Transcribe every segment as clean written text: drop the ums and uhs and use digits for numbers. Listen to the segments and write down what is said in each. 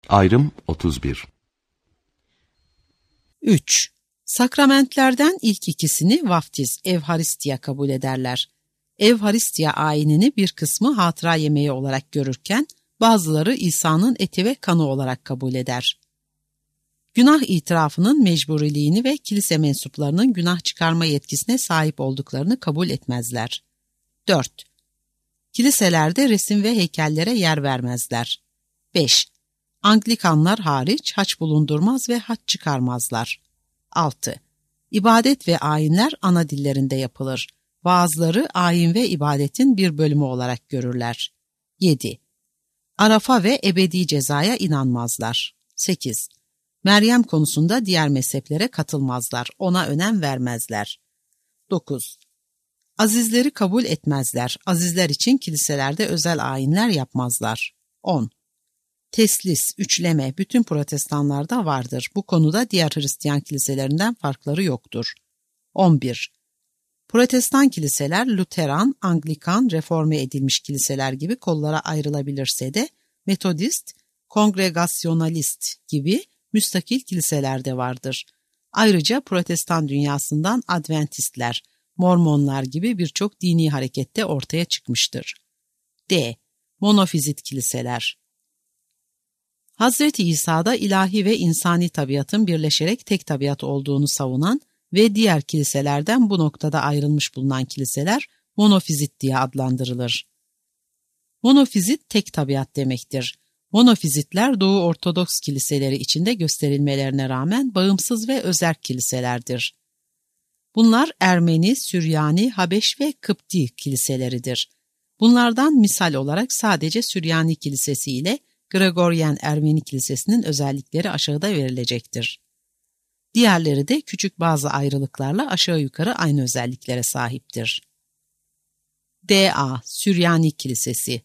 Ayrım 31. 3. Sakramentlerden ilk ikisini vaftiz, Evharistiya kabul ederler. Evharistiya ayinini bir kısmı hatıra yemeği olarak görürken, bazıları İsa'nın eti ve kanı olarak kabul eder. Günah itirafının mecburiliğini ve kilise mensuplarının günah çıkarma yetkisine sahip olduklarını kabul etmezler. 4. Kiliselerde resim ve heykellere yer vermezler. 5. Anglikanlar hariç haç bulundurmaz ve haç çıkarmazlar. 6. İbadet ve ayinler ana dillerinde yapılır. Bazıları ayin ve ibadetin bir bölümü olarak görürler. 7. Arafa ve ebedi cezaya inanmazlar. 8. Meryem konusunda diğer mezheplere katılmazlar, ona önem vermezler. 9. Azizleri kabul etmezler, azizler için kiliselerde özel ayinler yapmazlar. 10. Teslis, üçleme bütün protestanlarda vardır. Bu konuda diğer Hristiyan kiliselerinden farkları yoktur. 11. Protestan kiliseler Luteran, Anglikan, reforme edilmiş kiliseler gibi kollara ayrılabilirse de Metodist, Kongregasyonalist gibi müstakil kiliseler de vardır. Ayrıca Protestan dünyasından Adventistler, Mormonlar gibi birçok dini harekette ortaya çıkmıştır. D. Monofizit kiliseler. Hazreti İsa'da ilahi ve insani tabiatın birleşerek tek tabiat olduğunu savunan ve diğer kiliselerden bu noktada ayrılmış bulunan kiliseler monofizit diye adlandırılır. Monofizit tek tabiat demektir. Monofizitler Doğu Ortodoks kiliseleri içinde gösterilmelerine rağmen bağımsız ve özerk kiliselerdir. Bunlar Ermeni, Süryani, Habeş ve Kıpti kiliseleridir. Bunlardan misal olarak sadece Süryani Kilisesi ile Gregoryen Ermeni Kilisesi'nin özellikleri aşağıda verilecektir. Diğerleri de küçük bazı ayrılıklarla aşağı yukarı aynı özelliklere sahiptir. D.A. Süryani Kilisesi.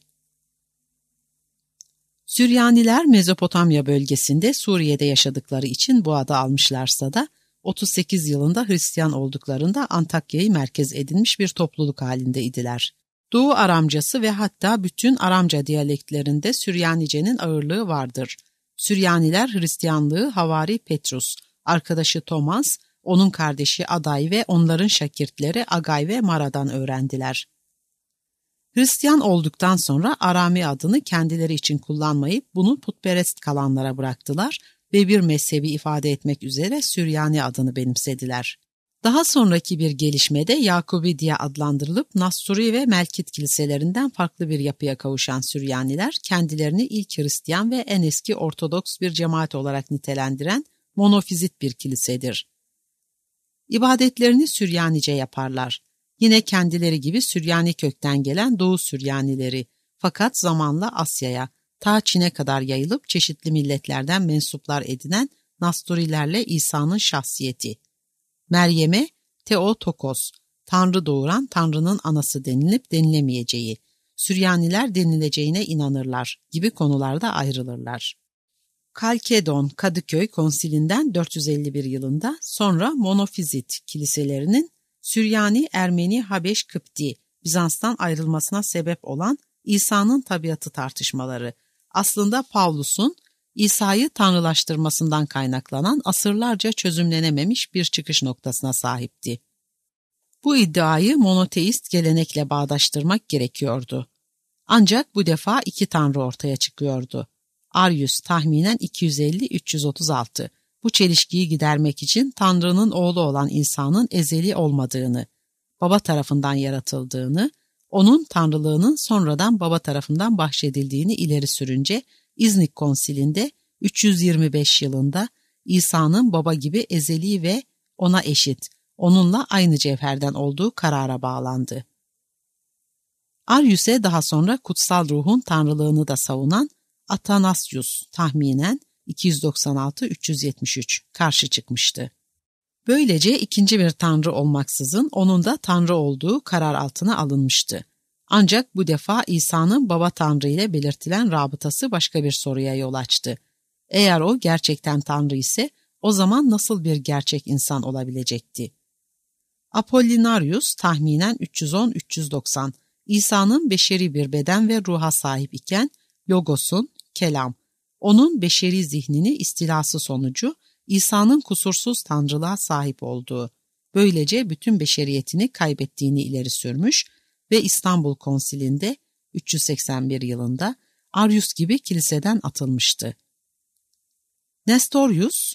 Süryaniler Mezopotamya bölgesinde Suriye'de yaşadıkları için bu adı almışlarsa da 38 yılında Hristiyan olduklarında Antakya'yı merkez edinmiş bir topluluk halindeydiler. Doğu Aramcası ve hatta bütün Aramca diyaleklerinde Süryanice'nin ağırlığı vardır. Süryaniler Hristiyanlığı Havari Petrus, arkadaşı Thomas, onun kardeşi Aday ve onların şakirtleri Agay ve Mara'dan öğrendiler. Hristiyan olduktan sonra Arami adını kendileri için kullanmayıp bunu putperest kalanlara bıraktılar ve bir mezhebi ifade etmek üzere Süryani adını benimsediler. Daha sonraki bir gelişmede Yakubi diye adlandırılıp Nasturi ve Melkit kiliselerinden farklı bir yapıya kavuşan Süryaniler kendilerini ilk Hristiyan ve en eski Ortodoks bir cemaat olarak nitelendiren monofizit bir kilisedir. İbadetlerini Süryanice yaparlar. Yine kendileri gibi Süryani kökten gelen Doğu Süryanileri, fakat zamanla Asya'ya, ta Çin'e kadar yayılıp çeşitli milletlerden mensuplar edinen Nasturilerle İsa'nın şahsiyeti. Meryem'e Theotokos, Tanrı doğuran Tanrı'nın anası denilip denilemeyeceği, Süryaniler denileceğine inanırlar gibi konularda ayrılırlar. Kalkedon Kadıköy Konsilinden 451 yılında sonra monofizit kiliselerinin Süryani, Ermeni, Habeş, Kıpti, Bizans'tan ayrılmasına sebep olan İsa'nın tabiatı tartışmaları, aslında Pavlus'un İsa'yı tanrılaştırmasından kaynaklanan asırlarca çözümlenememiş bir çıkış noktasına sahipti. Bu iddiayı monoteist gelenekle bağdaştırmak gerekiyordu. Ancak bu defa iki tanrı ortaya çıkıyordu. Arius tahminen 250-336. Bu çelişkiyi gidermek için Tanrı'nın oğlu olan İsa'nın ezeli olmadığını, baba tarafından yaratıldığını, onun tanrılığının sonradan baba tarafından bahşedildiğini ileri sürünce İznik Konsili'nde 325 yılında İsa'nın baba gibi ezeli ve ona eşit, onunla aynı cevherden olduğu karara bağlandı. Arius'e daha sonra kutsal ruhun tanrılığını da savunan Athanasius tahminen 296-373 karşı çıkmıştı. Böylece ikinci bir tanrı olmaksızın onun da tanrı olduğu karar altına alınmıştı. Ancak bu defa İsa'nın baba tanrı ile belirtilen rabıtası başka bir soruya yol açtı. Eğer o gerçekten tanrı ise o zaman nasıl bir gerçek insan olabilecekti? Apollinarius tahminen 310-390 İsa'nın beşeri bir beden ve ruha sahip iken Logos'un, kelam, Onun beşeri zihnini istilası sonucu İsa'nın kusursuz tanrılığa sahip olduğu, böylece bütün beşeriyetini kaybettiğini ileri sürmüş ve İstanbul Konsili'nde 381 yılında Arius gibi kiliseden atılmıştı. Nestorius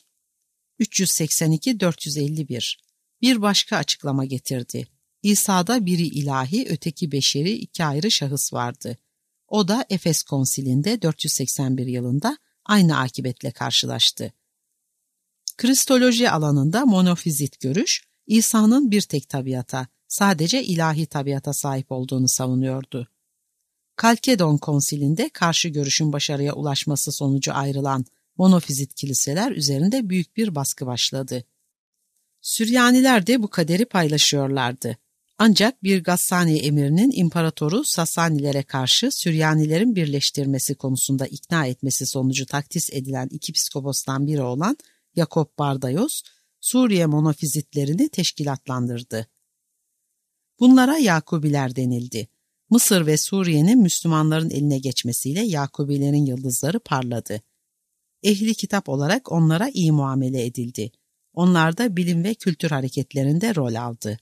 382-451 bir başka açıklama getirdi. İsa'da biri ilahi, öteki beşeri iki ayrı şahıs vardı. O da Efes Konsili'nde 481 yılında aynı akibetle karşılaştı. Kristoloji alanında monofizit görüş, İsa'nın bir tek tabiata, sadece ilahi tabiata sahip olduğunu savunuyordu. Kalkedon Konsili'nde karşı görüşün başarıya ulaşması sonucu ayrılan monofizit kiliseler üzerinde büyük bir baskı başladı. Süryaniler de bu kaderi paylaşıyorlardı. Ancak bir Gassani emirinin imparatoru Sasanilere karşı Süryanilerin birleştirmesi konusunda ikna etmesi sonucu takdis edilen iki psikopostan biri olan Yakob Bardayos, Suriye monofizitlerini teşkilatlandırdı. Bunlara Yakubiler denildi. Mısır ve Suriye'nin Müslümanların eline geçmesiyle Yakubilerin yıldızları parladı. Ehli kitap olarak onlara iyi muamele edildi. Onlar da bilim ve kültür hareketlerinde rol aldı.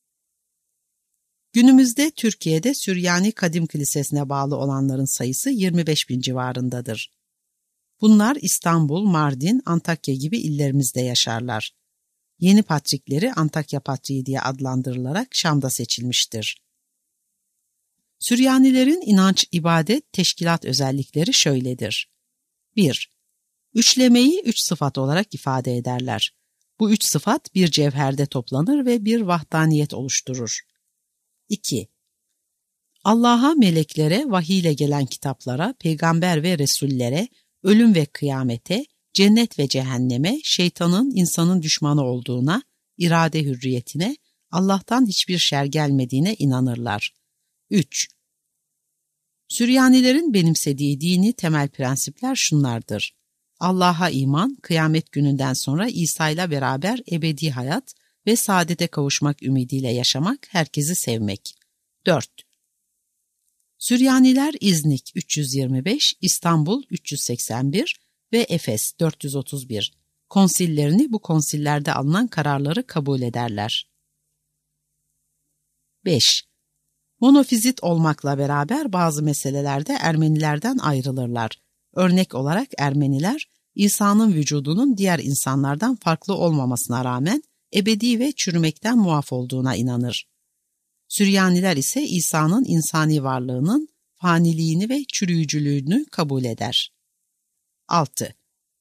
Günümüzde Türkiye'de Süryani Kadim Kilisesi'ne bağlı olanların sayısı 25 bin civarındadır. Bunlar İstanbul, Mardin, Antakya gibi illerimizde yaşarlar. Yeni patrikleri Antakya Patriği diye adlandırılarak Şam'da seçilmiştir. Süryanilerin inanç, ibadet, teşkilat özellikleri şöyledir. 1. Üçlemeyi üç sıfat olarak ifade ederler. Bu üç sıfat bir cevherde toplanır ve bir vahdaniyet oluşturur. 2. Allah'a, meleklere, vahiy ile gelen kitaplara, peygamber ve resullere, ölüm ve kıyamete, cennet ve cehenneme, şeytanın insanın düşmanı olduğuna, irade hürriyetine, Allah'tan hiçbir şer gelmediğine inanırlar. 3. Süryanilerin benimsediği dini temel prensipler şunlardır. Allah'a iman, kıyamet gününden sonra İsa ile beraber ebedi hayat ve saadete kavuşmak ümidiyle yaşamak, herkesi sevmek. 4. Süryaniler İznik 325, İstanbul 381 ve Efes 431. Konsillerini bu konsillerde alınan kararları kabul ederler. 5. Monofizit olmakla beraber bazı meselelerde Ermenilerden ayrılırlar. Örnek olarak Ermeniler, İsa'nın vücudunun diğer insanlardan farklı olmamasına rağmen ebedi ve çürümekten muaf olduğuna inanır. Süryaniler ise İsa'nın insani varlığının faniliğini ve çürüyücülüğünü kabul eder. 6.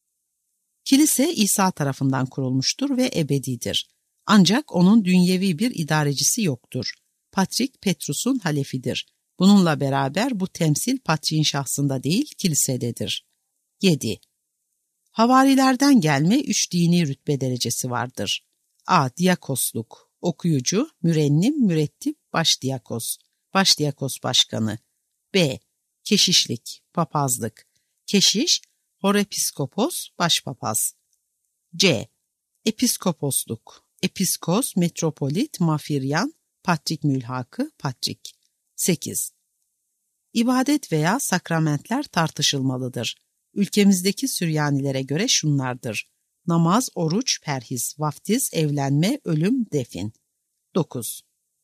Kilise İsa tarafından kurulmuştur ve ebedidir. Ancak onun dünyevi bir idarecisi yoktur. Patrik Petrus'un halefidir. Bununla beraber bu temsil patriğin şahsında değil, kilisededir. 7. Havarilerden gelme 3 dini rütbe derecesi vardır. A. Diyakosluk, okuyucu, mürennim, mürettip, başdiyakos, başdiyakos başkanı. B. Keşişlik, papazlık, keşiş, horepiskopos, başpapaz. C. Episkoposluk, episkos, metropolit, mafiryan, patrik mülhakı, patrik. 8. İbadet veya sakramentler tartışılmalıdır. Ülkemizdeki Süryanilere göre şunlardır: namaz, oruç, perhiz, vaftiz, evlenme, ölüm, defin. 9.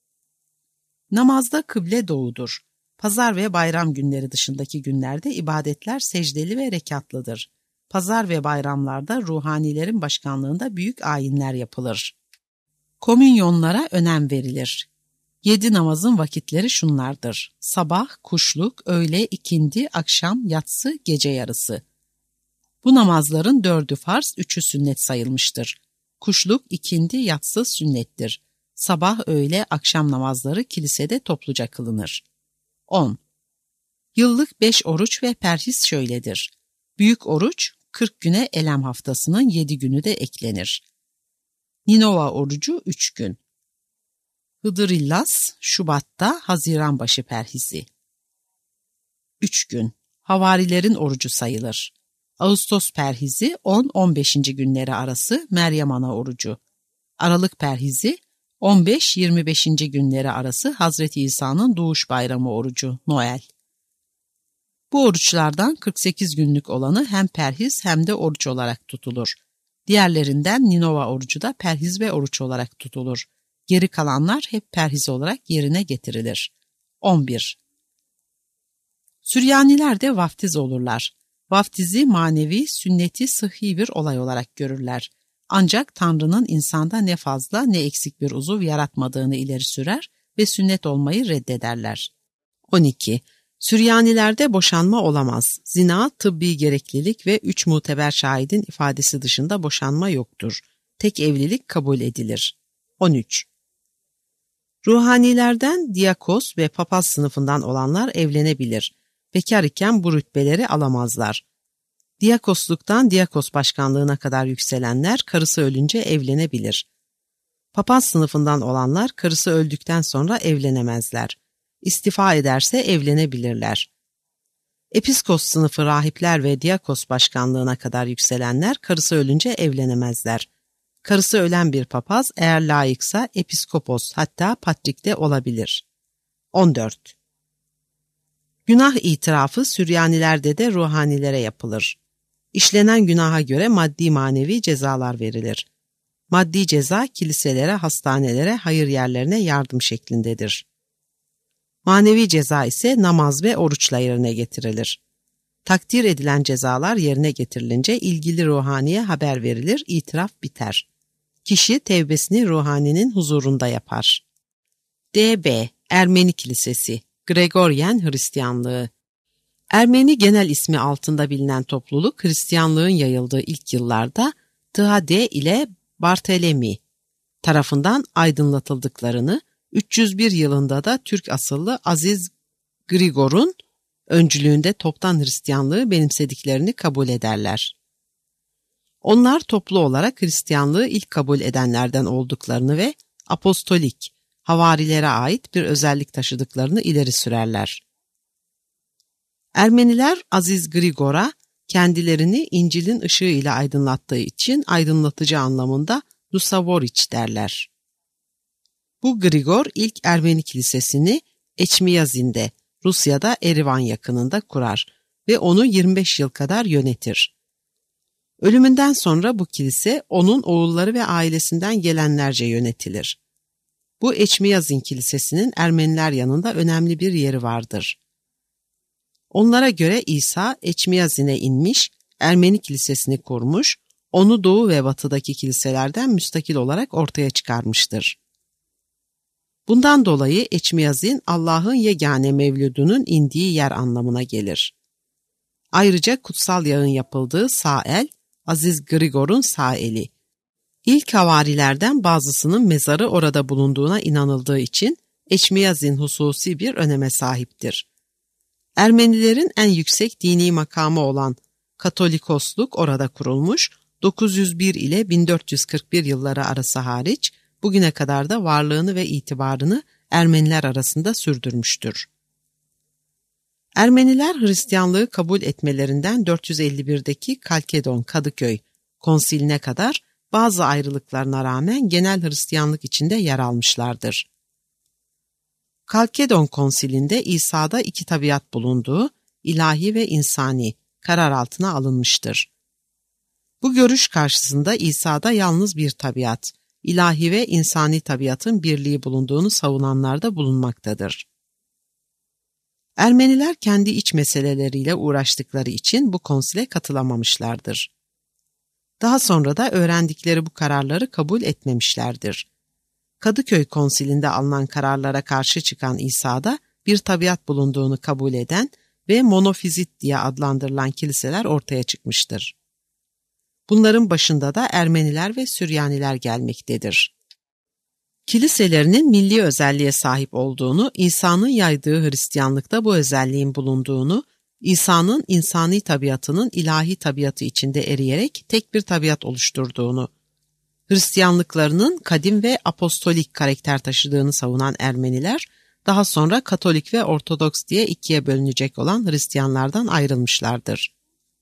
Namazda kıble doğudur. Pazar ve bayram günleri dışındaki günlerde ibadetler secdeli ve rekatlıdır. Pazar ve bayramlarda ruhanilerin başkanlığında büyük ayinler yapılır. Komünyonlara önem verilir. 7 namazın vakitleri şunlardır: sabah, kuşluk, öğle, ikindi, akşam, yatsı, gece yarısı. Bu namazların 4'ü farz, 3'ü sünnet sayılmıştır. Kuşluk, ikindi, yatsı sünnettir. Sabah, öğle, akşam namazları kilisede topluca kılınır. 10. Yıllık 5 oruç ve perhiz şöyledir. Büyük oruç, 40 güne Elem haftasının 7 günü de eklenir. Ninova orucu 3 gün. Hıdırıllas, Şubat'ta Haziran başı perhizi. 3 gün. Havarilerin orucu sayılır. Ağustos perhizi 10-15. günleri arası Meryem Ana orucu. Aralık perhizi 15-25. günleri arası Hazreti İsa'nın doğuş bayramı orucu, Noel. Bu oruçlardan 48 günlük olanı hem perhiz hem de oruç olarak tutulur. Diğerlerinden Ninova orucu da perhiz ve oruç olarak tutulur. Geri kalanlar hep perhiz olarak yerine getirilir. 11. Süryaniler de vaftiz olurlar. Vaftizi manevi, sünneti sıhhi bir olay olarak görürler. Ancak Tanrı'nın insanda ne fazla ne eksik bir uzuv yaratmadığını ileri sürer ve sünnet olmayı reddederler. 12. Süryanilerde boşanma olamaz. Zina, tıbbi gereklilik ve 3 muteber şahidin ifadesi dışında boşanma yoktur. Tek evlilik kabul edilir. 13. Ruhanilerden diyakos ve papaz sınıfından olanlar evlenebilir. Bekar iken bu rütbeleri alamazlar. Diyakosluktan diyakos başkanlığına kadar yükselenler karısı ölünce evlenebilir. Papaz sınıfından olanlar karısı öldükten sonra evlenemezler. İstifa ederse evlenebilirler. Episkos sınıfı rahipler ve diyakos başkanlığına kadar yükselenler karısı ölünce evlenemezler. Karısı ölen bir papaz eğer layıksa episkopos hatta patrik de olabilir. 14. Günah itirafı Süryanilerde de ruhanilere yapılır. İşlenen günaha göre maddi manevi cezalar verilir. Maddi ceza kiliselere, hastanelere, hayır yerlerine yardım şeklindedir. Manevi ceza ise namaz ve oruçla yerine getirilir. Takdir edilen cezalar yerine getirilince ilgili ruhaniye haber verilir, itiraf biter. Kişi tevbesini ruhaninin huzurunda yapar. D.B. Ermeni Kilisesi, Gregoryen Hristiyanlığı. Ermeni genel ismi altında bilinen topluluk Hristiyanlığın yayıldığı ilk yıllarda Thade ile Bartelemi tarafından aydınlatıldıklarını, 301 yılında da Türk asıllı Aziz Grigor'un öncülüğünde toptan Hristiyanlığı benimsediklerini kabul ederler. Onlar toplu olarak Hristiyanlığı ilk kabul edenlerden olduklarını ve apostolik, havarilere ait bir özellik taşıdıklarını ileri sürerler. Ermeniler Aziz Grigor'a kendilerini İncil'in ışığıyla aydınlattığı için aydınlatıcı anlamında Lusavoriç derler. Bu Grigor ilk Ermeni kilisesini Eçmiyazin'de, Rusya'da Erivan yakınında kurar ve onu 25 yıl kadar yönetir. Ölümünden sonra bu kilise onun oğulları ve ailesinden gelenlerce yönetilir. Bu Eçmiyazin kilisesinin Ermeniler yanında önemli bir yeri vardır. Onlara göre İsa Eçmiyazin'e inmiş, Ermeni kilisesini kurmuş, onu doğu ve batıdaki kiliselerden müstakil olarak ortaya çıkarmıştır. Bundan dolayı Eçmiyazin Allah'ın yegane mevludunun indiği yer anlamına gelir. Ayrıca kutsal yağın yapıldığı sağ el, Aziz Grigor'un sağ eli. İlk havarilerden bazısının mezarı orada bulunduğuna inanıldığı için Eçmiyazin hususi bir öneme sahiptir. Ermenilerin en yüksek dini makamı olan Katolikosluk orada kurulmuş, 901 ile 1441 yılları arası hariç bugüne kadar da varlığını ve itibarını Ermeniler arasında sürdürmüştür. Ermeniler Hristiyanlığı kabul etmelerinden 451'deki Kalkedon Kadıköy konsiline kadar bazı ayrılıklarına rağmen genel Hristiyanlık içinde yer almışlardır. Kalkedon konsilinde İsa'da 2 tabiat bulunduğu, ilahi ve insani, karar altına alınmıştır. Bu görüş karşısında İsa'da yalnız bir tabiat, ilahi ve insani tabiatın birliği bulunduğunu savunanlar da bulunmaktadır. Ermeniler kendi iç meseleleriyle uğraştıkları için bu konsile katılamamışlardır. Daha sonra da öğrendikleri bu kararları kabul etmemişlerdir. Kadıköy konsilinde alınan kararlara karşı çıkan İsa'da bir tabiat bulunduğunu kabul eden ve monofizit diye adlandırılan kiliseler ortaya çıkmıştır. Bunların başında da Ermeniler ve Süryaniler gelmektedir. Kiliselerinin milli özelliğe sahip olduğunu, İsa'nın yaydığı Hristiyanlıkta bu özelliğin bulunduğunu, İsa'nın insani tabiatının ilahi tabiatı içinde eriyerek tek bir tabiat oluşturduğunu, Hristiyanlıklarının kadim ve apostolik karakter taşıdığını savunan Ermeniler, daha sonra Katolik ve Ortodoks diye ikiye bölünecek olan Hristiyanlardan ayrılmışlardır.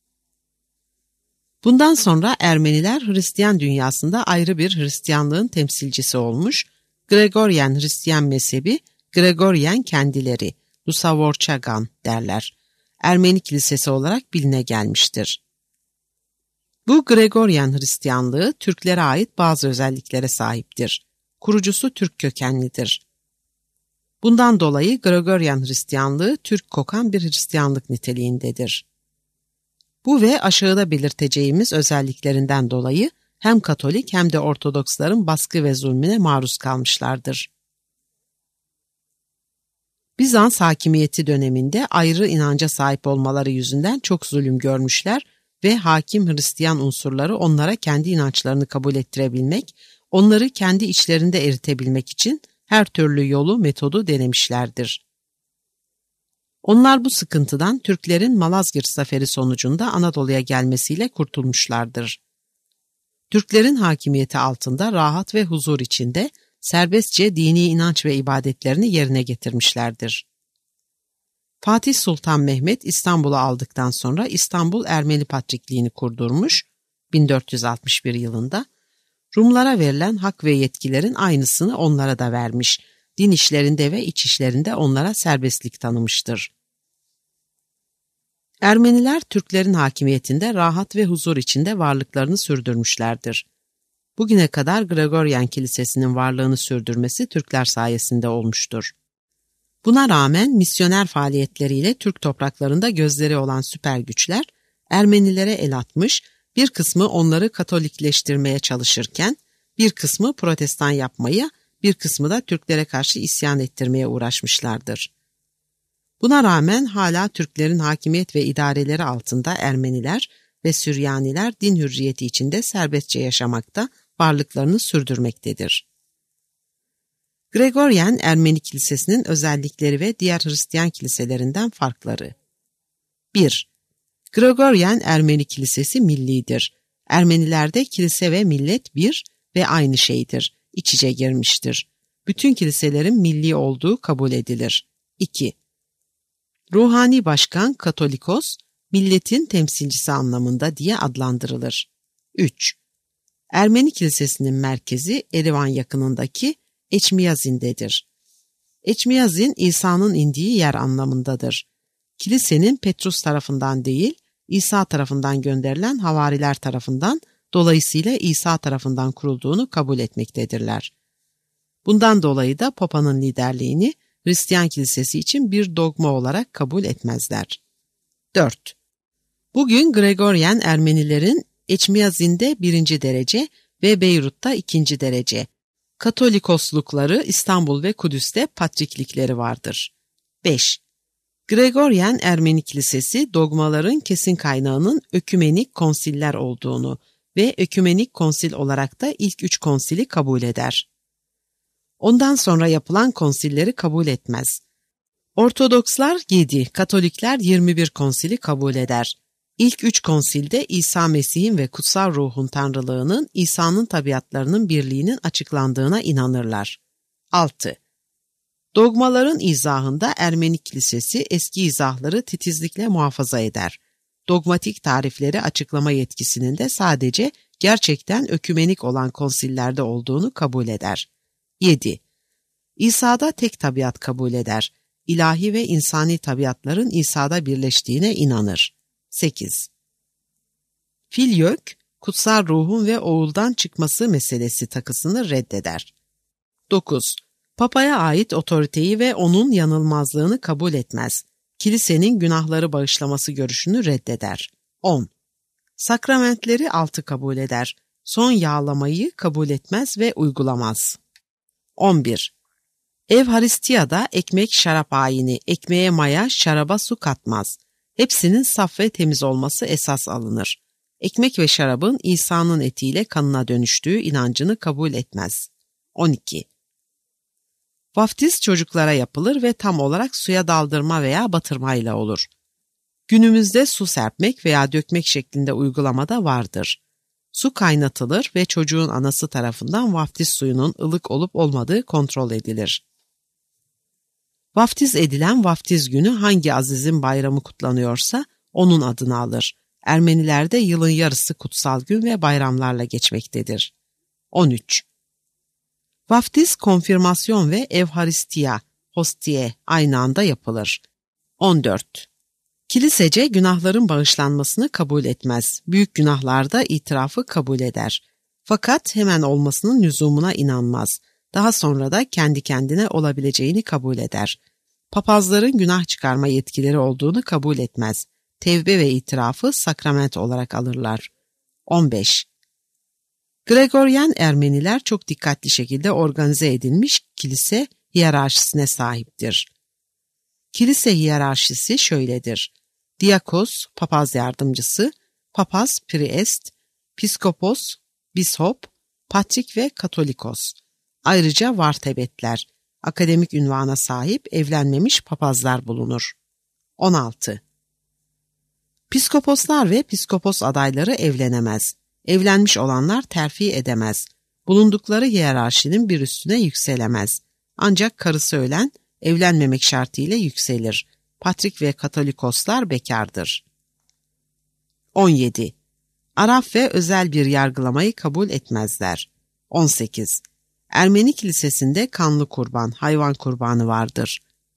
Bundan sonra Ermeniler Hristiyan dünyasında ayrı bir Hristiyanlığın temsilcisi olmuş, Gregoryen Hristiyan mezhebi, Gregoryen kendileri, Lusavorçagan derler. Ermeni Kilisesi olarak biline gelmiştir. Bu Gregorian Hristiyanlığı Türklere ait bazı özelliklere sahiptir. Kurucusu Türk kökenlidir. Bundan dolayı Gregorian Hristiyanlığı Türk kokan bir Hristiyanlık niteliğindedir. Bu ve aşağıda belirteceğimiz özelliklerinden dolayı hem Katolik hem de Ortodoksların baskı ve zulmüne maruz kalmışlardır. Bizans hakimiyeti döneminde ayrı inanca sahip olmaları yüzünden çok zulüm görmüşler ve hakim Hristiyan unsurları onlara kendi inançlarını kabul ettirebilmek, onları kendi içlerinde eritebilmek için her türlü yolu, metodu denemişlerdir. Onlar bu sıkıntıdan Türklerin Malazgirt Zaferi sonucunda Anadolu'ya gelmesiyle kurtulmuşlardır. Türklerin hakimiyeti altında rahat ve huzur içinde serbestçe dini inanç ve ibadetlerini yerine getirmişlerdir. Fatih Sultan Mehmet İstanbul'u aldıktan sonra İstanbul Ermeni Patrikliğini kurdurmuş 1461 yılında. Rumlara verilen hak ve yetkilerin aynısını onlara da vermiş. Din işlerinde ve iç işlerinde onlara serbestlik tanımıştır. Ermeniler Türklerin hakimiyetinde rahat ve huzur içinde varlıklarını sürdürmüşlerdir. Bugüne kadar Gregorian Kilisesi'nin varlığını sürdürmesi Türkler sayesinde olmuştur. Buna rağmen misyoner faaliyetleriyle Türk topraklarında gözleri olan süper güçler Ermenilere el atmış, bir kısmı onları Katolikleştirmeye çalışırken, bir kısmı Protestan yapmaya, bir kısmı da Türklere karşı isyan ettirmeye uğraşmışlardır. Buna rağmen hala Türklerin hakimiyet ve idareleri altında Ermeniler ve Süryaniler din hürriyeti içinde serbestçe yaşamakta, varlıklarını sürdürmektedir. Gregorian Ermeni Kilisesi'nin özellikleri ve diğer Hristiyan kiliselerinden farkları. 1. Gregorian Ermeni Kilisesi millidir. Ermenilerde kilise ve millet bir ve aynı şeydir, iç içe girmiştir. Bütün kiliselerin milli olduğu kabul edilir. 2. Ruhani başkan Katolikos, milletin temsilcisi anlamında diye adlandırılır. 3. Ermeni Kilisesi'nin merkezi Erivan yakınındaki Eçmiyazin'dedir. Eçmiyazin, İsa'nın indiği yer anlamındadır. Kilisenin Petrus tarafından değil, İsa tarafından gönderilen havariler tarafından, dolayısıyla İsa tarafından kurulduğunu kabul etmektedirler. Bundan dolayı da Papa'nın liderliğini Hristiyan Kilisesi için bir dogma olarak kabul etmezler. 4. Bugün Gregorian Ermenilerin Eçmiyazin'de 1. derece ve Beyrut'ta 2. derece, Katolikoslukları İstanbul ve Kudüs'te patriklikleri vardır. 5. Gregorian Ermeni Kilisesi dogmaların kesin kaynağının ökümenik konsiller olduğunu ve ökümenik konsil olarak da ilk 3 konsili kabul eder. Ondan sonra yapılan konsilleri kabul etmez. Ortodokslar 7, Katolikler 21 konsili kabul eder. İlk 3 konsilde İsa Mesih'in ve kutsal ruhun tanrılığının, İsa'nın tabiatlarının birliğinin açıklandığına inanırlar. 6. Dogmaların izahında Ermeni Kilisesi eski izahları titizlikle muhafaza eder. Dogmatik tarifleri açıklama yetkisinin de sadece gerçekten ökümenik olan konsillerde olduğunu kabul eder. 7. İsa'da tek tabiat kabul eder. İlahi ve insani tabiatların İsa'da birleştiğine inanır. 8. Filyök, kutsal ruhun ve oğuldan çıkması meselesi takısını reddeder. 9. Papaya ait otoriteyi ve onun yanılmazlığını kabul etmez. Kilisenin günahları bağışlaması görüşünü reddeder. 10. Sakramentleri 6 kabul eder. Son yağlamayı kabul etmez ve uygulamaz. 11. Evharistiyada ekmek şarap ayini, ekmeğe maya, şaraba su katmaz. Hepsinin saf ve temiz olması esas alınır. Ekmek ve şarabın İsa'nın etiyle kanına dönüştüğü inancını kabul etmez. 12. Vaftiz çocuklara yapılır ve tam olarak suya daldırma veya batırmayla olur. Günümüzde su serpmek veya dökmek şeklinde uygulamada vardır. Su kaynatılır ve çocuğun anası tarafından vaftiz suyunun ılık olup olmadığı kontrol edilir. Vaftiz edilen vaftiz günü hangi azizin bayramı kutlanıyorsa onun adını alır. Ermenilerde yılın yarısı kutsal gün ve bayramlarla geçmektedir. 13. Vaftiz, konfirmasyon ve evharistiya, hostiye aynı anda yapılır. 14. Kilisece günahların bağışlanmasını kabul etmez. Büyük günahlarda itirafı kabul eder. Fakat hemen olmasının lüzumuna inanmaz. Daha sonra da kendi kendine olabileceğini kabul eder. Papazların günah çıkarma yetkileri olduğunu kabul etmez. Tevbe ve itirafı sakrament olarak alırlar. 15. Gregoryen Ermeniler çok dikkatli şekilde organize edilmiş kilise hiyerarşisine sahiptir. Kilise hiyerarşisi şöyledir: Diakos, papaz yardımcısı, papaz, priest, piskopos, bishop, patrik ve katolikos. Ayrıca vartebetler, akademik ünvana sahip evlenmemiş papazlar bulunur. 16. Piskoposlar ve piskopos adayları evlenemez. Evlenmiş olanlar terfi edemez. Bulundukları hiyerarşinin bir üstüne yükselemez. Ancak karısı ölen evlenmemek şartıyla yükselir. Patrik ve katolikoslar bekardır. 17. Araf ve özel bir yargılamayı kabul etmezler. 18. Ermeni kilisesinde kanlı kurban, hayvan kurbanı vardır.